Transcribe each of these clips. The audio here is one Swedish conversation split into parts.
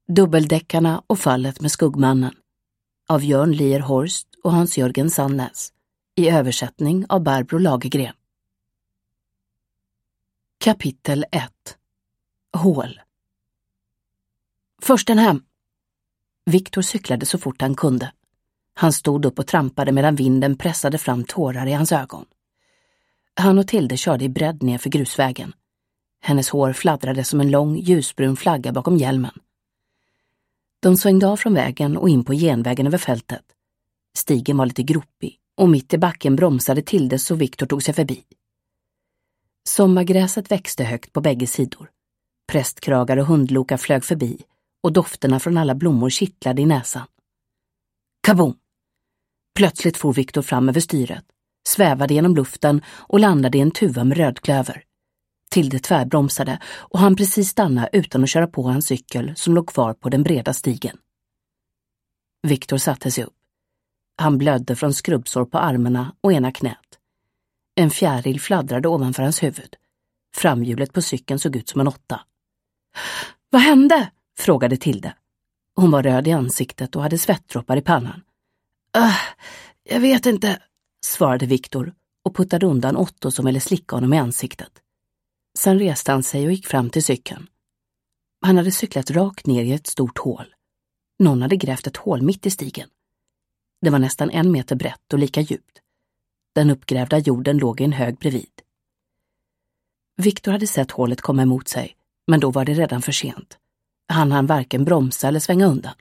Dubbeldäckarna och fallet med skuggmannen av Jörn Lier Horst och Hans-Jörgen Sandnäs i översättning av Barbro Lagergren. Kapitel 1. Hål. Försten hem. Viktor cyklade så fort han kunde. Han stod upp och trampade medan vinden pressade fram tårar i hans ögon. Han och Tilde körde i bredd ner för grusvägen. Hennes hår fladdrade som en lång ljusbrun flagga bakom hjälmen. De svängde av från vägen och in på genvägen över fältet. Stigen var lite gropig och mitt i backen bromsade Tilde så Viktor tog sig förbi. Sommargräset växte högt på bägge sidor. Prästkragar och hundlokar flög förbi och dofterna från alla blommor kittlade i näsan. Kaboom! Plötsligt for Viktor fram över styret, svävade genom luften och landade i en tuva med rödklöver. Tilde tvärbromsade och han precis stanna utan att köra på hans cykel som låg kvar på den breda stigen. Viktor satte sig upp. Han blödde från skrubbsår på armarna och ena knät. En fjäril fladdrade ovanför hans huvud. Framhjulet på cykeln såg ut som en 8. Vad hände? Frågade Tilde. Hon var röd i ansiktet och hade svettdroppar i pannan. Jag vet inte, svarade Viktor och puttade undan Otto som ville slicka honom i ansiktet. Sen reste han sig och gick fram till cykeln. Han hade cyklat rakt ner i ett stort hål. Någon hade grävt ett hål mitt i stigen. Det var nästan 1 meter brett och lika djupt. Den uppgrävda jorden låg i en hög bredvid. Viktor hade sett hålet komma emot sig, men då var det redan för sent. Han hann varken bromsa eller svänga undan.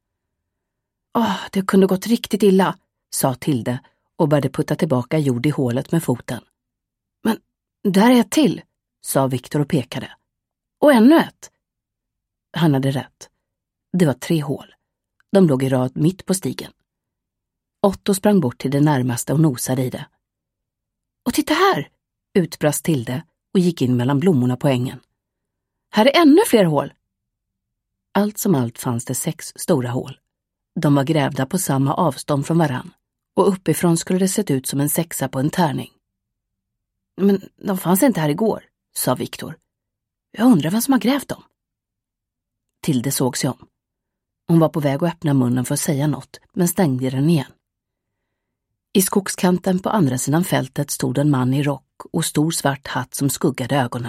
Det kunde gått riktigt illa, sa Tilde och började putta tillbaka jord i hålet med foten. Men där är ett till, sa Viktor och pekade. Och ännu ett. Han hade rätt. Det var 3 hål. De låg i rad mitt på stigen. Otto sprang bort till det närmaste och nosade i det. Och titta här, utbrast Tilde och gick in mellan blommorna på ängen. Här är ännu fler hål. Allt som allt fanns det 6 stora hål. De var grävda på samma avstånd från varann och uppifrån skulle det sett ut som en 6 på en tärning. Men de fanns inte här igår, sa Viktor. Jag undrar vem som har grävt dem. Tilde såg sig om. Hon var på väg att öppna munnen för att säga något, men stängde den igen. I skogskanten på andra sidan fältet stod en man i rock och stor svart hatt som skuggade ögonen.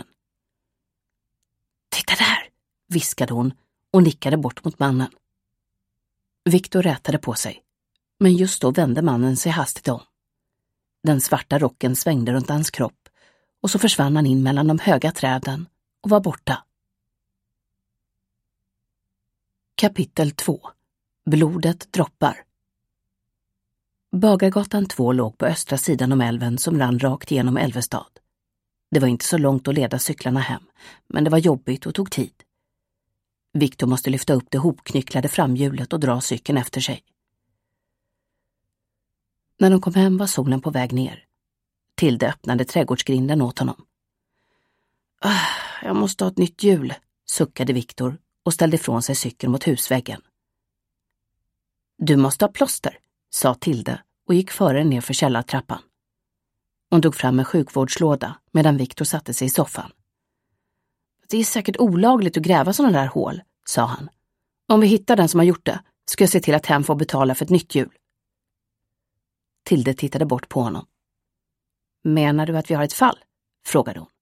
Titta där, viskade hon och nickade bort mot mannen. Viktor rätade på sig, men just då vände mannen sig hastigt om. Den svarta rocken svängde runt hans kropp och så försvann han in mellan de höga träden och var borta. Kapitel 2. Blodet droppar. Bagargatan 2 låg på östra sidan om älven som rann rakt genom Älvestad. Det var inte så långt att leda cyklarna hem, men det var jobbigt och tog tid. Viktor måste lyfta upp det hopknycklade framhjulet och dra cykeln efter sig. När de kom hem var solen på väg ner. Tilde öppnade trädgårdsgrinden åt honom. Jag måste ha ett nytt hjul, suckade Viktor och ställde ifrån sig cykeln mot husväggen. Du måste ha plåster, sa Tilde och gick före ner för källartrappan. Hon tog fram en sjukvårdslåda medan Viktor satte sig i soffan. Det är säkert olagligt att gräva sådana där hål, sa han. Om vi hittar den som har gjort det ska jag se till att hem får betala för ett nytt hjul. Tilde tittade bort på honom. Menar du att vi har ett fall? Frågade hon.